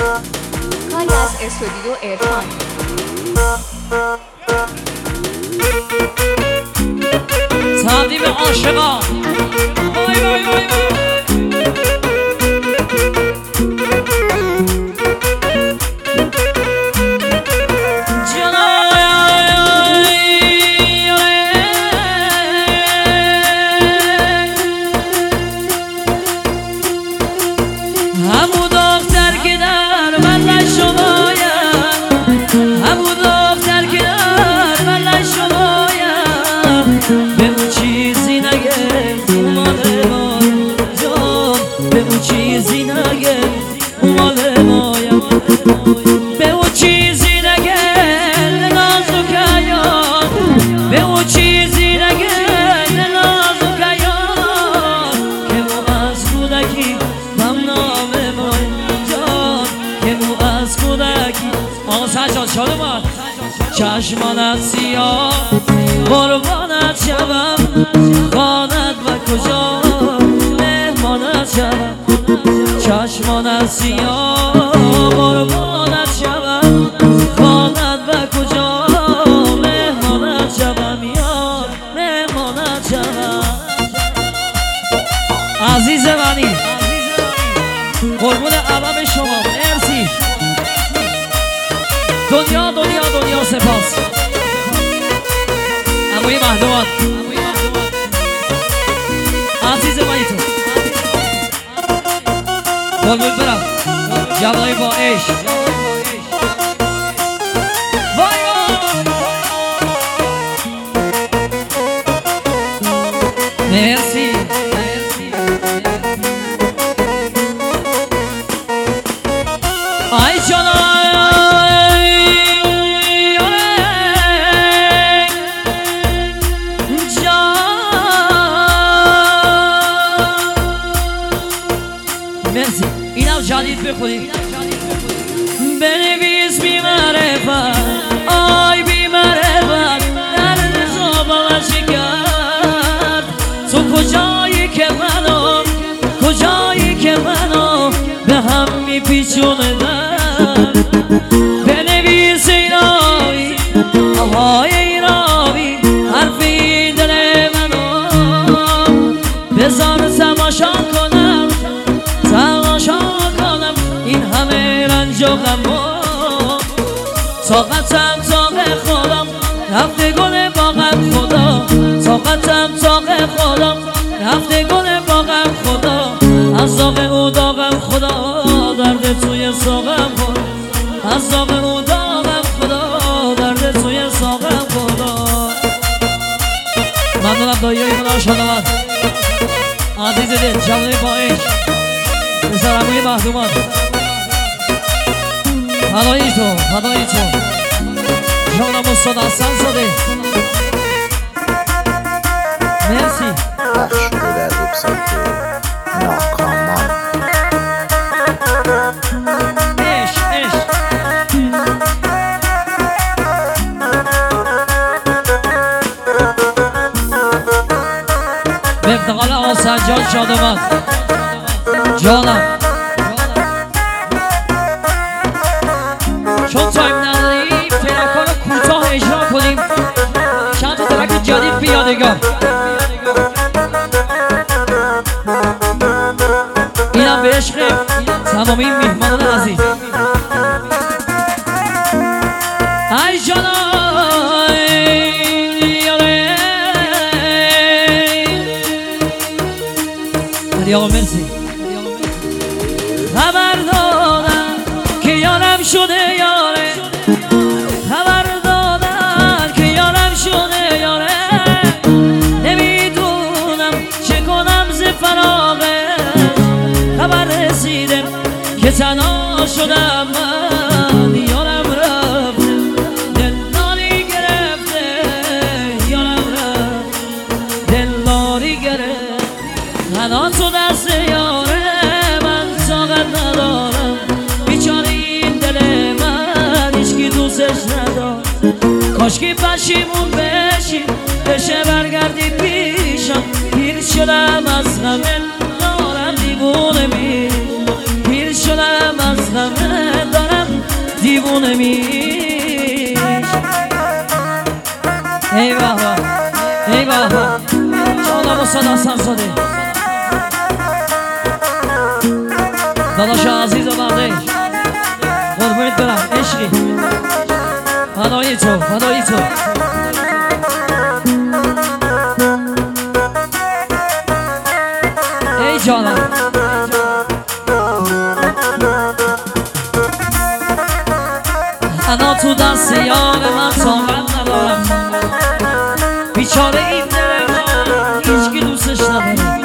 کاری از استودیو عرفان. تقدیم عاشقان. وای وای وای چشمانت سیاه قربانت شوم خانت و کجا مهمانت شوم چشمانت سیاه قربانت شوم خانت و کجا مهمانت شوم یار مهمانت شوم عزیز منی قربون عبب شما مرسی دنیا دنیا دنیا سپاس اموی مهدوان عزیز منی تو بلبل برم جوای با عشق مرسی آی جانا مرسی اینم جدید بخونی بنویس بی معرفت آی بی معرفت درد زبانم شکرد تو کجایی که منو کجایی که منو به هم میپیچوندن بنویس این آبی آهای این آبی حرفی دل منو بذار تماشا کنم تماشا کنم این همه رنج و غمو طاقتم طاق خودم رفته گل باغم خدا طاقتم طاق خودم رفته گل باغم خدا از داغ او داغم خدا درد توی ساقم خدا از داغ او داغم خدا درد توی ساقم خدا ممنونم داییای خدا شادوان عزیز دل جوانه با عشق پسر عموی مهدومان فدایی تو فدایی تو جانم استاد حسن زاده مرسی پخش شده در وبسایت ناکامان عشق عشق به افتقال آقا سجاد شادمان جانم چون تایم نداریم ترکان رو کوتاه اجرا کنیم چند تا ترک جدید بیادگار اینم به عشق تمامی میهمانان عزیز ای جانای یاره علی آقا مرسی خبر دادم که یارم شده یاره خبر دادم که یارم شده یاره نمیدونم چه کنم ز فراغه خبر رسیده که تنها شدم من یارم رفته دلداری گرفته یارم رفته دلداری گرفته تنها تو دست یاره من طاقت ندارم بیچاره این دل من هیچکی دوستش ندارم کاشکی پشیمون بشی بشه برگردی پیشم پیر شدم از غم دارم دیوونه پیر شدم از غم استاد حسن زاده داداش عزیز و بردش قربونت برم عشقی فدای تو فدای تو ای جانم انا تو دست یار من طاقت ندارم بیچاره این دلم هیچکی دوستش نداره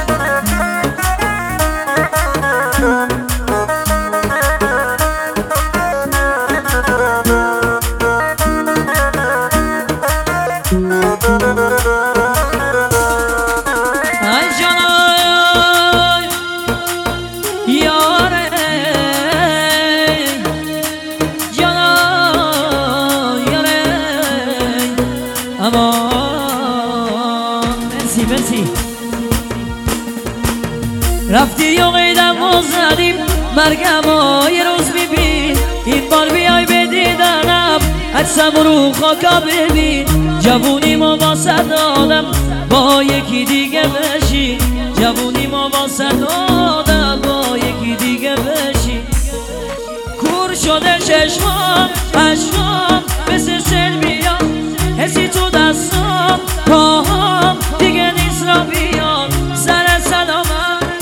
رفتی و قیدم و زدیم مرگم و یه روز ببین این بار بیای به دیدنم عکسم رو خاکا ببین جوونی ما واسه دادم با یکی دیگه بشی جوونی ما واسه دادم با یکی دیگه بشی کور شده چشمام عشقام مثل سل بیاد حسی تو دستام پاهام دیگه نیست را بیاد سر سلامت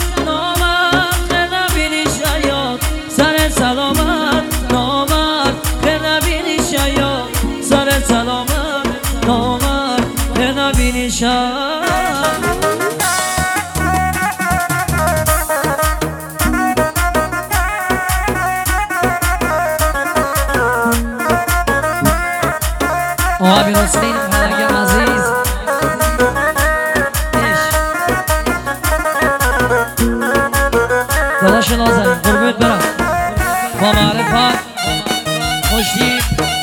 سلامت نامد به نبینی شاید سر سلامت نامد به نبینی شاید آبی حسین فرنگم عزیز داداش نازنین قربونت برم با معرفت خوشدید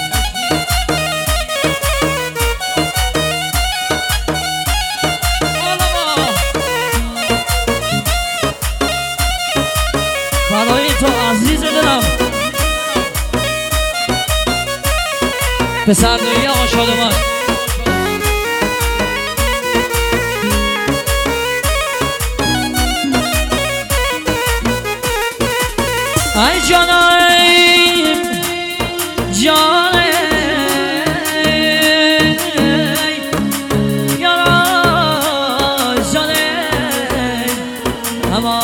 برای تو عزیز دلم پسر دویی آقا شادمان ای جانم جانم یارا جانم اما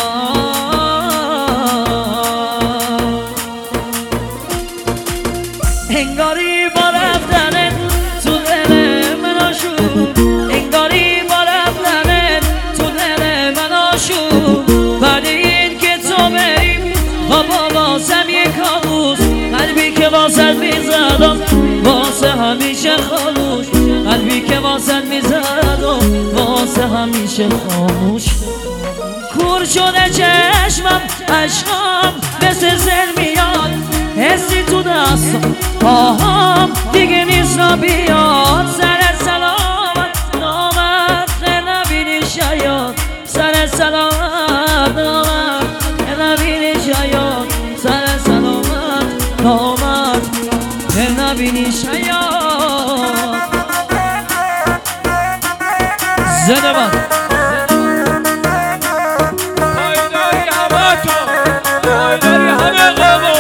انگاری با رفتنت تو دل من آشوب انگاری با رفتنت تو دل من آشوب بعد این که تو بریم بابا واسم یک کابوس قلبی که واسد میزدم واسه همیشه خاموش قلبی که واسد میزدم واسه همیشه خاموش کور شده چشمم عشقام مثل زل میاد حسی تو دستم پاهام دیگه نیست را بیاد سر سلامت نامد نبینی شاید سر سلامت نامد نبینی شاید سر سلامت نامد نبینی شاید زنده من پایداری همه تو پایداری همه قابل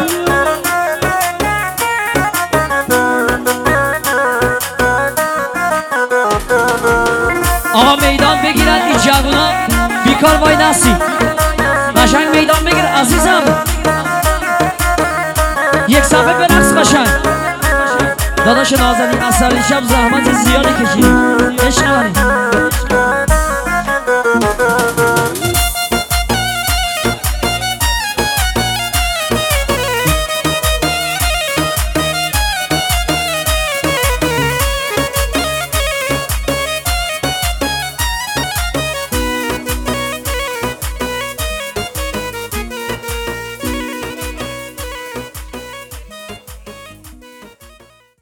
آقا میدان بگیرن این جوونا بیکار وای نسی قشنگ میدان بگیر عزیزم یک صفحه برقص قشنگ داداش نازنین اثر شب زحمت زیادی کشید عشق منی